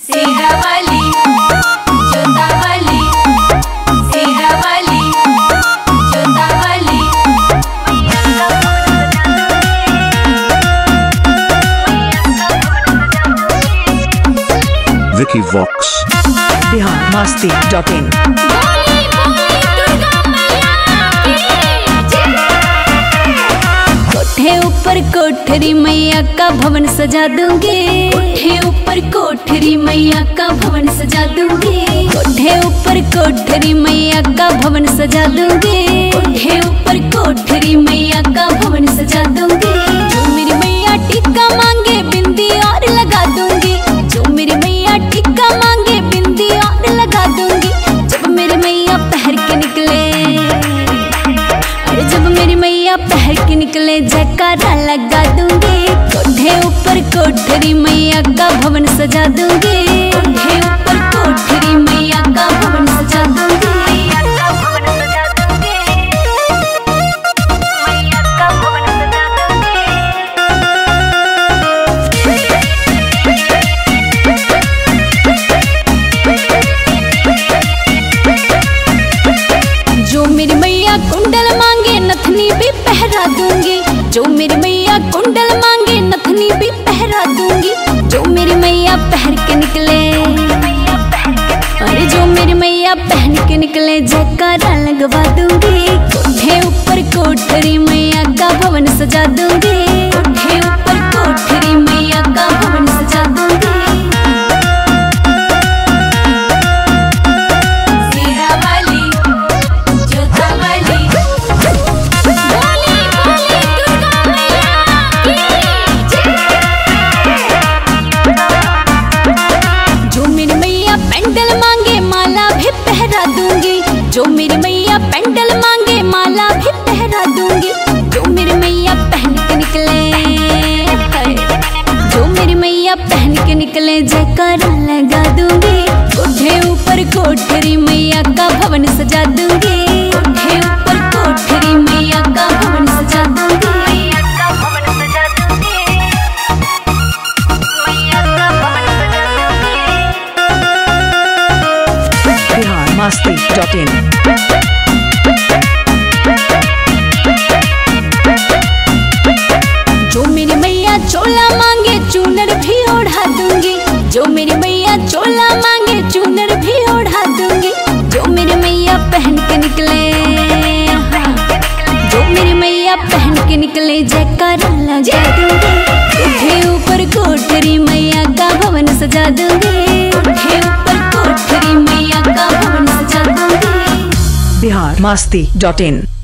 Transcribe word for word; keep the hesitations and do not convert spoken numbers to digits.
शेरावाली जोतावाली शेरावाली जोतावाली Vicky Vox Bihar Masti dot in. कोठे ऊपर कोठरी मैया का भवन सजा दूंगी। कोठे ऊपर कोठरी मैया का भवन सजा दूंगी। कोठे ऊपर कोठरी मैया का भवन सजा दूंगी। कोठे ऊपर कोठरी मैया का भवन सजा दूंगी। जो मेरी मैया टिक्का मांगे बिंदी और लगा दूंगी। जो मेरी मैया टिक्का मांगे बिंदी और लगा दूंगी। जब मेरी मैया पहर के निकले अरे जब मेरी मैया पहर के निकले जयकारा लगा दूंगी। कोठे ऊपर कोठरी मैया का भवन सजा दूंगी। कोठे ऊपर कोठरी मैया का भवन सजा दूंगी। जो मेरी मैया कुंडल मांगे नथनी भी पहरा दूंगी। जो मेरी मैया कुंडल मांगे नथनी भी पहरा दूंगी। जो मेरी मैया पहन के निकले अरे जो मेरी मैया पहन के निकले जयकारा लगवा दूंगी। कोठे ऊपर कोठरी मैया का भवन सजा दूंगी। कोठे ऊपर कोठरी मैया का भवन सजा दूंगी। शेरावाली जोतावाली जो मेरी मैया पेंडल मांगे माला भी पहरा दूंगी। जो मेरी मैया पेंडल मांगे माला भी पहरा दूंगी। जो मेरी मैया पहन के निकले जो मेरी मैया पहन के निकले जयकारा लगा दूंगी। कोठे ऊपर कोठरी मैया का भवन सजा दूंगी। कोठे ऊपर कोठरी मैया का भवन सजा दूंगी। Bihar Masti dot in. जो मेरी मैया चोला मांगे चूनर भी ओढ़ा दूंगी। जो मेरी मैया चोला मांगे चूनर भी ओढ़ा दूंगी। जो मेरी मैया पहन के निकले जो मेरी मैया पहन के निकले जयकारा लगा दूंगी। कोठे ऊपर कोठरी मैया का भवन सजा दूंगी। कोठे ऊपर कोठरी मैया का भवन सजा दूंगी। बिहार मस्ती डॉट इन।